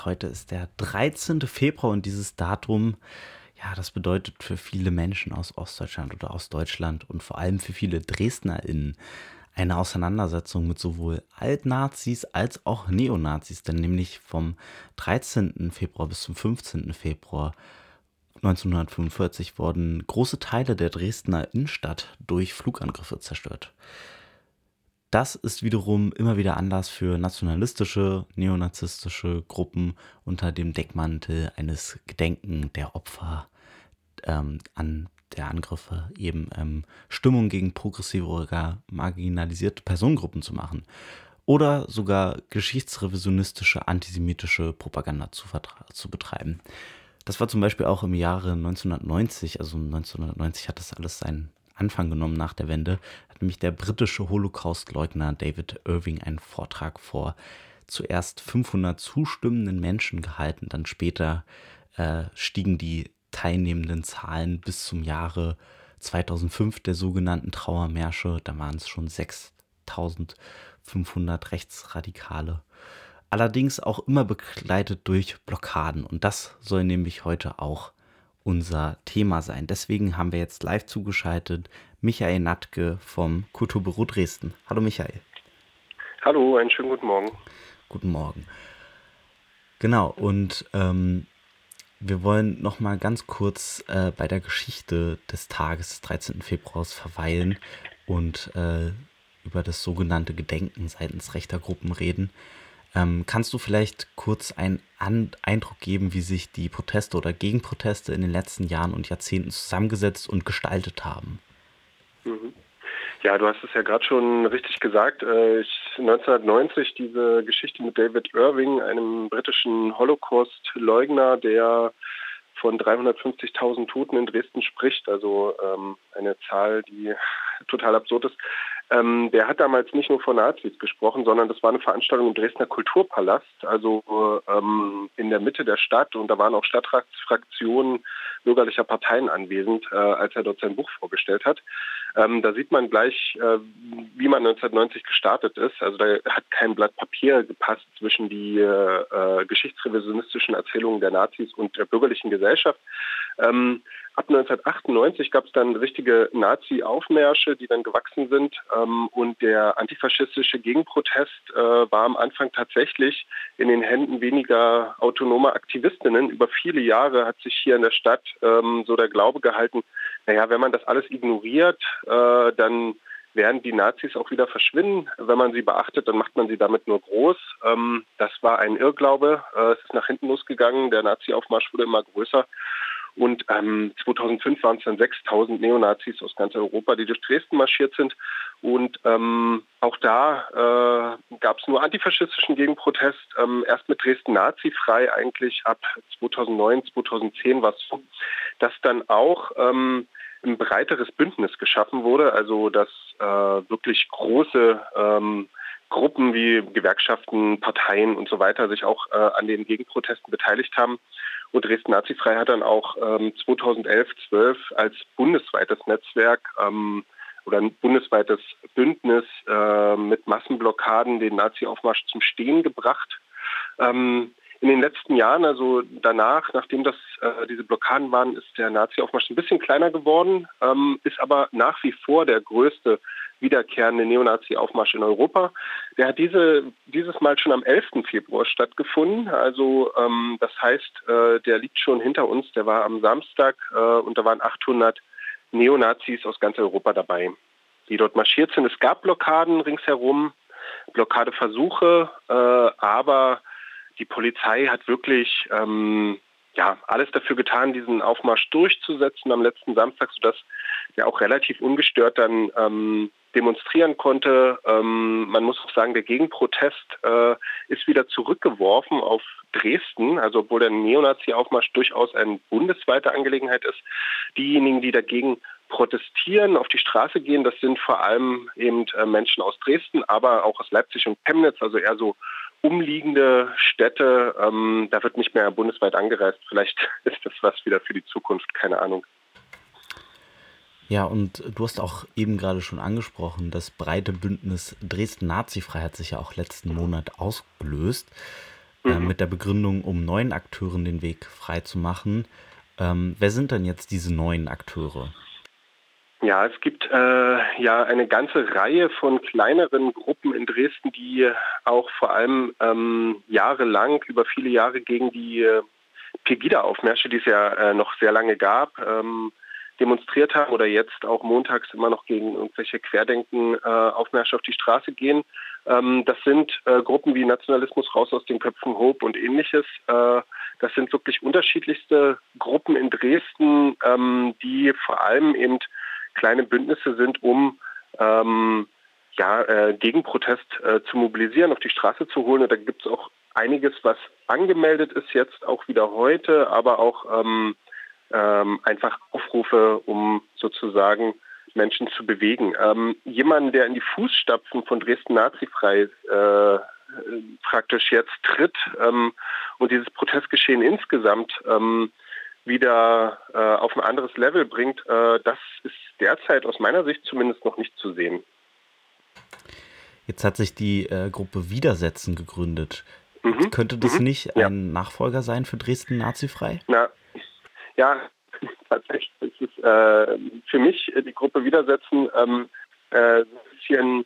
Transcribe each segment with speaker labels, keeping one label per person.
Speaker 1: Heute ist der 13. Februar und dieses Datum, ja, das bedeutet für viele Menschen aus Ostdeutschland oder aus Deutschland und vor allem für viele DresdnerInnen eine Auseinandersetzung mit sowohl Altnazis als auch Neonazis, denn nämlich vom 13. Februar bis zum 15. Februar 1945 wurden große Teile der Dresdner Innenstadt durch Flugangriffe zerstört. Das ist wiederum immer wieder Anlass für nationalistische, neonazistische Gruppen unter dem Deckmantel eines Gedenken der Opfer an der Angriffe eben Stimmung gegen progressive oder gar marginalisierte Personengruppen zu machen oder sogar geschichtsrevisionistische antisemitische Propaganda zu betreiben. Das war zum Beispiel auch im Jahre 1990, also 1990 hat das alles seinen Anfang genommen nach der Wende, hat nämlich der britische Holocaust-Leugner David Irving einen Vortrag vor zuerst 500 zustimmenden Menschen gehalten, dann später stiegen die teilnehmenden Zahlen bis zum Jahre 2005 der sogenannten Trauermärsche, da waren es schon 6500 Rechtsradikale. Allerdings auch immer begleitet durch Blockaden. Und das soll nämlich heute auch unser Thema sein. Deswegen haben wir jetzt live zugeschaltet Michael Natke vom Kulturbüro Dresden. Hallo Michael.
Speaker 2: Hallo, einen schönen guten Morgen.
Speaker 1: Guten Morgen. Genau, und wir wollen noch mal ganz kurz bei der Geschichte des Tages des 13. Februars verweilen und über das sogenannte Gedenken seitens rechter Gruppen reden. Kannst du vielleicht kurz einen Eindruck geben, wie sich die Proteste oder Gegenproteste in den letzten Jahren und Jahrzehnten zusammengesetzt und gestaltet haben?
Speaker 2: Mhm. Ja, du hast es ja gerade schon richtig gesagt. 1990 diese Geschichte mit David Irving, einem britischen Holocaust-Leugner, der von 350.000 Toten in Dresden spricht, also eine Zahl, die total absurd ist. Der hat damals nicht nur von Nazis gesprochen, sondern das war eine Veranstaltung im Dresdner Kulturpalast, also in der Mitte der Stadt, und da waren auch Stadtratsfraktionen bürgerlicher Parteien anwesend, als er dort sein Buch vorgestellt hat. Da sieht man gleich, wie man 1990 gestartet ist. Also da hat kein Blatt Papier gepasst zwischen die geschichtsrevisionistischen Erzählungen der Nazis und der bürgerlichen Gesellschaft. Ab 1998 gab es dann richtige Nazi-Aufmärsche, die dann gewachsen sind. Und der antifaschistische Gegenprotest war am Anfang tatsächlich in den Händen weniger autonomer Aktivistinnen. Über viele Jahre hat sich hier in der Stadt so der Glaube gehalten, naja, wenn man das alles ignoriert, dann werden die Nazis auch wieder verschwinden. Wenn man sie beachtet, dann macht man sie damit nur groß. Das war ein Irrglaube. Es ist nach hinten losgegangen. Der Nazi-Aufmarsch wurde immer größer. Und 2005 waren es dann 6.000 Neonazis aus ganz Europa, die durch Dresden marschiert sind. Und auch da gab es nur antifaschistischen Gegenprotest. Erst mit Dresden nazifrei eigentlich ab 2009, 2010 war es so, dass dann auch ein breiteres Bündnis geschaffen wurde, also dass wirklich große Gruppen wie Gewerkschaften, Parteien und so weiter sich auch an den Gegenprotesten beteiligt haben. Und Dresden Nazifrei hat dann auch 2011, 12 als bundesweites Netzwerk oder ein bundesweites Bündnis mit Massenblockaden den Nazi-Aufmarsch zum Stehen gebracht. In den letzten Jahren, also danach, nachdem diese Blockaden waren, ist der Nazi-Aufmarsch ein bisschen kleiner geworden, ist aber nach wie vor der größte wiederkehrende Neonazi-Aufmarsch in Europa. Der hat dieses Mal schon am 11. Februar stattgefunden. Also das heißt, der liegt schon hinter uns. Der war am Samstag und da waren 800 Neonazis aus ganz Europa dabei, die dort marschiert sind. Es gab Blockaden ringsherum, Blockadeversuche, aber die Polizei hat wirklich alles dafür getan, diesen Aufmarsch durchzusetzen am letzten Samstag, sodass der auch relativ ungestört dann demonstrieren konnte. Man muss auch sagen, der Gegenprotest ist wieder zurückgeworfen auf Dresden, also obwohl der Neonazi-Aufmarsch durchaus eine bundesweite Angelegenheit ist. Diejenigen, die dagegen protestieren, auf die Straße gehen, das sind vor allem eben Menschen aus Dresden, aber auch aus Leipzig und Chemnitz, also eher so umliegende Städte. Da wird nicht mehr bundesweit angereist. Vielleicht ist das was wieder für die Zukunft, keine Ahnung.
Speaker 1: Ja, und du hast auch eben gerade schon angesprochen, das breite Bündnis Dresden Nazifrei hat sich ja auch letzten Monat ausgelöst.
Speaker 2: Mhm.
Speaker 1: mit der Begründung, um neuen Akteuren den Weg frei zu machen. Wer sind denn jetzt diese neuen Akteure?
Speaker 2: Ja, es gibt ja eine ganze Reihe von kleineren Gruppen in Dresden, die auch vor allem jahrelang, über viele Jahre gegen die Pegida-Aufmärsche, die es ja noch sehr lange gab, demonstriert haben oder jetzt auch montags immer noch gegen irgendwelche Querdenken-Aufmärsche auf die Straße gehen. Das sind Gruppen wie Nationalismus raus aus den Köpfen, Hope und ähnliches. Das sind wirklich unterschiedlichste Gruppen in Dresden, die vor allem eben kleine Bündnisse sind, um Gegenprotest zu mobilisieren, auf die Straße zu holen. Und da gibt es auch einiges, was angemeldet ist jetzt auch wieder heute, aber auch einfach Aufrufe, um sozusagen Menschen zu bewegen. Jemanden, der in die Fußstapfen von Dresden Nazifrei praktisch jetzt tritt und dieses Protestgeschehen insgesamt wieder auf ein anderes Level bringt, das ist derzeit aus meiner Sicht zumindest noch nicht zu sehen.
Speaker 1: Jetzt hat sich die Gruppe Widersetzen gegründet.
Speaker 2: Mhm.
Speaker 1: Könnte das
Speaker 2: Mhm.
Speaker 1: nicht
Speaker 2: Ja.
Speaker 1: ein Nachfolger sein für Dresden Nazifrei?
Speaker 2: Na, ja, tatsächlich. Es ist für mich die Gruppe Widersetzen ein bisschen,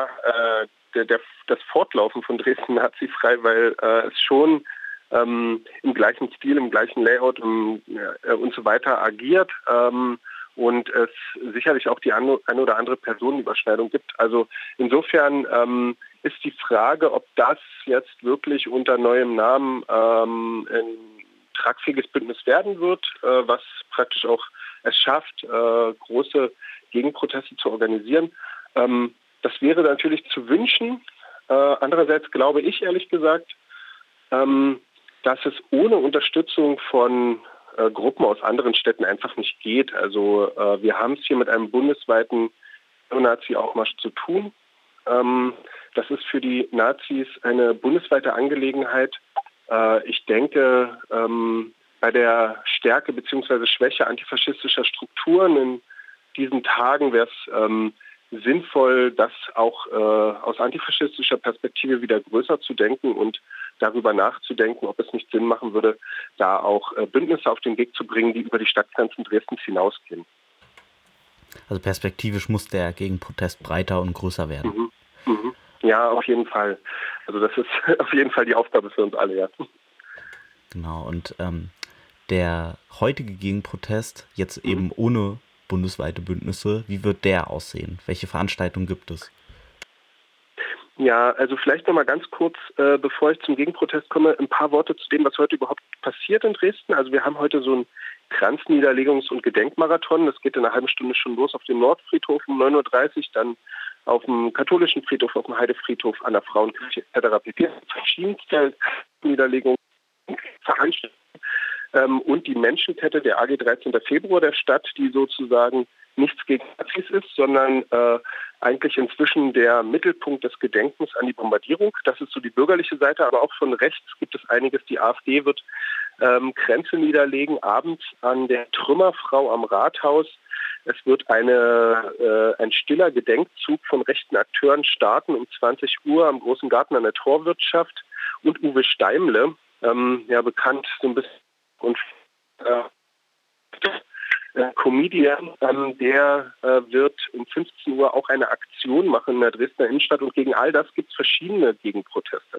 Speaker 2: das Fortlaufen von Dresden Nazifrei, weil es schon im gleichen Stil, im gleichen Layout und so weiter agiert und es sicherlich auch die eine oder andere Personenüberschneidung gibt. Also insofern ist die Frage, ob das jetzt wirklich unter neuem Namen ein tragfähiges Bündnis werden wird, was praktisch auch es schafft, große Gegenproteste zu organisieren. Das wäre natürlich zu wünschen. Andererseits glaube ich ehrlich gesagt, dass es ohne Unterstützung von Gruppen aus anderen Städten einfach nicht geht. Also wir haben es hier mit einem bundesweiten Neonazi-Aufmarsch zu tun. Das ist für die Nazis eine bundesweite Angelegenheit. Ich denke, bei der Stärke bzw. Schwäche antifaschistischer Strukturen in diesen Tagen wäre es sinnvoll, das auch aus antifaschistischer Perspektive wieder größer zu denken und darüber nachzudenken, ob es nicht Sinn machen würde, da auch Bündnisse auf den Weg zu bringen, die über die Stadtgrenzen Dresdens hinausgehen.
Speaker 1: Also perspektivisch muss der Gegenprotest breiter und größer werden.
Speaker 2: Mhm. Mhm. Ja, auf jeden Fall. Also das ist auf jeden Fall die Aufgabe für uns alle, ja.
Speaker 1: Genau, und der heutige Gegenprotest, jetzt
Speaker 2: Mhm.
Speaker 1: eben ohne bundesweite Bündnisse, wie wird der aussehen? Welche Veranstaltungen gibt es?
Speaker 2: Ja, also vielleicht noch mal ganz kurz, bevor ich zum Gegenprotest komme, ein paar Worte zu dem, was heute überhaupt passiert in Dresden. Also wir haben heute so einen Kranzniederlegungs- und Gedenkmarathon. Das geht in einer halben Stunde schon los auf dem Nordfriedhof um 9:30 Uhr, dann auf dem katholischen Friedhof, auf dem Heidefriedhof, an der Frauenkirche etc. pp. Verschiedenste Niederlegungen, Veranstaltungen und die Menschenkette der AG 13. Februar der Stadt, die sozusagen nichts gegen Nazis ist, sondern eigentlich inzwischen der Mittelpunkt des Gedenkens an die Bombardierung. Das ist so die bürgerliche Seite, aber auch von rechts gibt es einiges. Die AfD wird Kränze niederlegen, abends an der Trümmerfrau am Rathaus. Es wird ein stiller Gedenkzug von rechten Akteuren starten um 20 Uhr am Großen Garten an der Torwirtschaft. Und Uwe Steimle, bekannt so ein bisschen und Comedian, der wird um 15 Uhr auch eine Aktion machen in der Dresdner Innenstadt und gegen all das gibt es verschiedene Gegenproteste.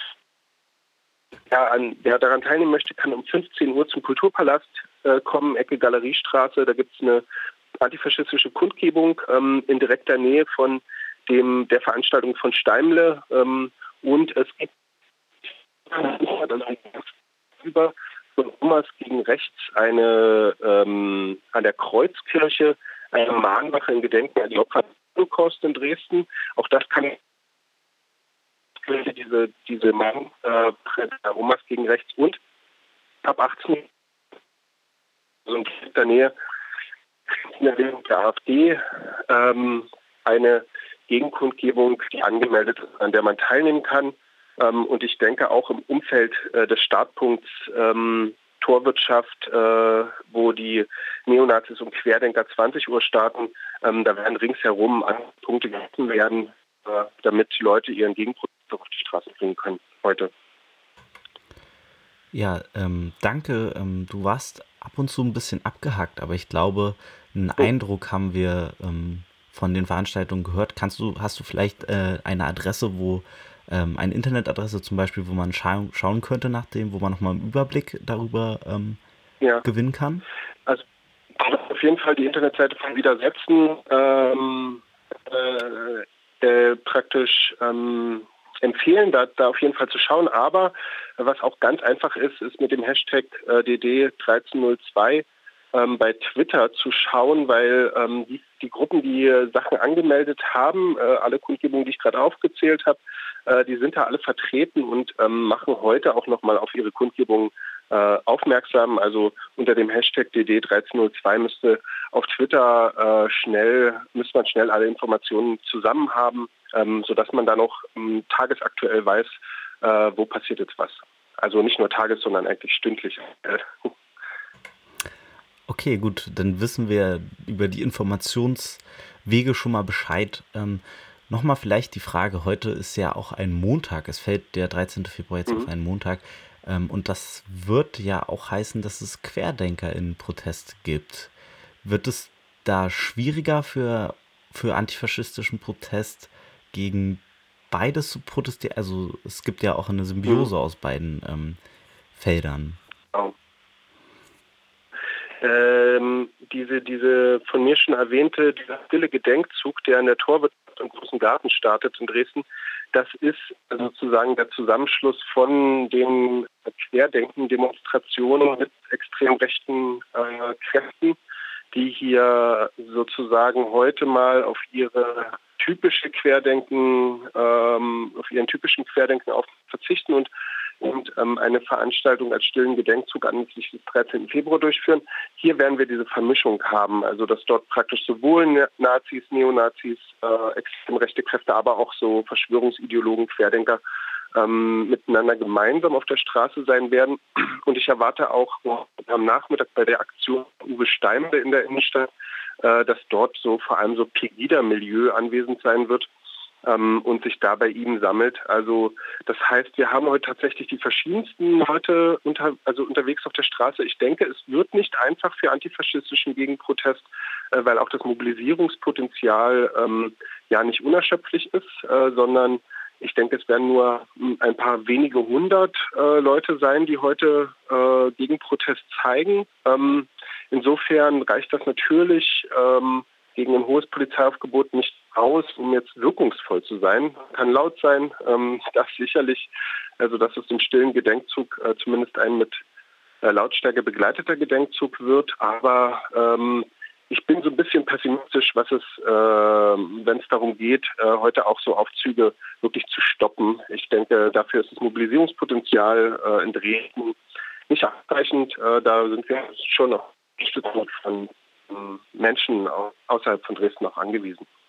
Speaker 2: Wer daran teilnehmen möchte, kann um 15 Uhr zum Kulturpalast kommen, Ecke Galeriestraße. Da gibt es eine antifaschistische Kundgebung in direkter Nähe von der Veranstaltung von Steimle. Und es gibt über von Omas gegen rechts an der Kreuzkirche eine Mahnwache in Gedenken an die Opfer des Holocaust in Dresden. Auch das kann diese Mahnwache der Omas gegen rechts und ab 18 so in der Nähe der AfD eine Gegenkundgebung, die angemeldet ist, an der man teilnehmen kann. Und ich denke auch im Umfeld des Startpunkts Torwirtschaft, wo die Neonazis und Querdenker 20 Uhr starten, da werden ringsherum Punkte gehalten werden, damit die Leute ihren Gegenprotest auf die Straße bringen können heute.
Speaker 1: Ja, danke. Du warst ab und zu ein bisschen abgehackt, aber ich glaube, einen
Speaker 2: Oh,
Speaker 1: Eindruck haben wir von den Veranstaltungen gehört. Hast du vielleicht eine Adresse, eine Internetadresse zum Beispiel, wo man schauen könnte nach dem, wo man nochmal einen Überblick darüber
Speaker 2: ja.
Speaker 1: gewinnen kann?
Speaker 2: Also auf jeden Fall die Internetseite von Widersetzen praktisch empfehlen, da auf jeden Fall zu schauen. Aber was auch ganz einfach ist mit dem Hashtag DD1302 bei Twitter zu schauen, weil die Gruppen, die Sachen angemeldet haben, alle Kundgebungen, die ich gerade aufgezählt habe, die sind da alle vertreten und machen heute auch nochmal auf ihre Kundgebungen aufmerksam. Also unter dem Hashtag DD1302 auf Twitter müsste man schnell alle Informationen zusammen haben, sodass man dann auch tagesaktuell weiß, wo passiert jetzt was. Also nicht nur sondern eigentlich stündlich.
Speaker 1: Okay, gut, dann wissen wir über die Informationswege schon mal Bescheid. Nochmal vielleicht die Frage, heute ist ja auch ein Montag, es fällt der 13. Februar jetzt auf
Speaker 2: Mhm.
Speaker 1: einen Montag, und das wird ja auch heißen, dass es Querdenker in Protest gibt. Wird es da schwieriger für antifaschistischen Protest gegen beides zu protestieren? Also es gibt ja auch eine
Speaker 2: Mhm.
Speaker 1: Symbiose aus beiden Feldern.
Speaker 2: Genau. Diese von mir schon erwähnte, dieser stille Gedenkzug, der in der Torwirtschaft im Großen Garten startet in Dresden, das ist sozusagen der Zusammenschluss von den Querdenken-Demonstrationen mit extrem rechten Kräften, die hier sozusagen heute mal auf auf ihren typischen Querdenken auf verzichten und eine Veranstaltung als stillen Gedenkzug anlässlich des 13. Februar durchführen. Hier werden wir diese Vermischung haben, also dass dort praktisch sowohl Nazis, Neonazis, extrem rechte Kräfte, aber auch so Verschwörungsideologen, Querdenker miteinander gemeinsam auf der Straße sein werden. Und ich erwarte auch am Nachmittag bei der Aktion Uwe Steimle in der Innenstadt, dass dort so vor allem so Pegida-Milieu anwesend sein wird und sich da bei ihm sammelt. Also das heißt, wir haben heute tatsächlich die verschiedensten Leute unterwegs auf der Straße. Ich denke, es wird nicht einfach für antifaschistischen Gegenprotest, weil auch das Mobilisierungspotenzial ja nicht unerschöpflich ist, sondern ich denke, es werden nur ein paar wenige hundert Leute sein, die heute Gegenprotest zeigen. Insofern reicht das natürlich gegen ein hohes Polizeiaufgebot nicht aus, um jetzt wirkungsvoll zu sein. Kann laut sein, das sicherlich, also dass es im stillen Gedenkzug zumindest ein mit Lautstärke begleiteter Gedenkzug wird, aber ich bin so ein bisschen pessimistisch, wenn es darum geht, heute auch so Aufzüge wirklich zu stoppen. Ich denke, dafür ist das Mobilisierungspotenzial in Dresden nicht ausreichend. Da sind wir schon noch Unterstützung von Menschen außerhalb von Dresden auch angewiesen.